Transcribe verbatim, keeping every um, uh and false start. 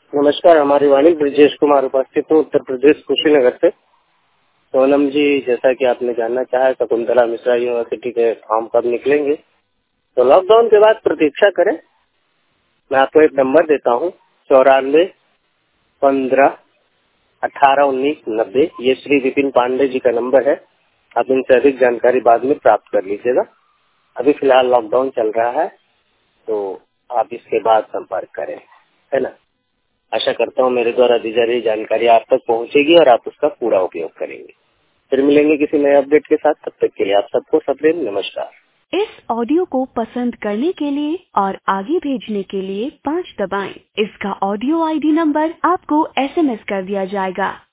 नमस्कार, हमारी वाणी ब्रजेश कुमार उपस्थित हूँ उत्तर प्रदेश कुशीनगर से। सोनम जी, जैसा कि आपने जानना चाहा शकुंतला मिश्रा यूनिवर्सिटी के फॉर्म कब निकलेंगे, तो लॉकडाउन के बाद प्रतीक्षा करें। मैं आपको एक नंबर देता हूँ, चौरानवे पंद्रह अठारह उन्नीस नब्बे। ये श्री विपिन पांडे जी का नंबर है। आप इनसे अधिक जानकारी बाद में प्राप्त कर लीजिएगा। अभी फिलहाल लॉकडाउन चल रहा है, तो आप इसके बाद संपर्क करें, है ना। आशा करता हूँ मेरे द्वारा दी जा रही जानकारी आप तक पहुँचेगी और आप उसका पूरा उपयोग करेंगे। फिर मिलेंगे किसी नए अपडेट के साथ। तब तक के लिए आप सबको सप्रेम नमस्कार। इस ऑडियो को पसंद करने के लिए और आगे भेजने के लिए पाँच दबाएं। इसका ऑडियो आईडी नंबर आपको एसएमएस कर दिया जाएगा।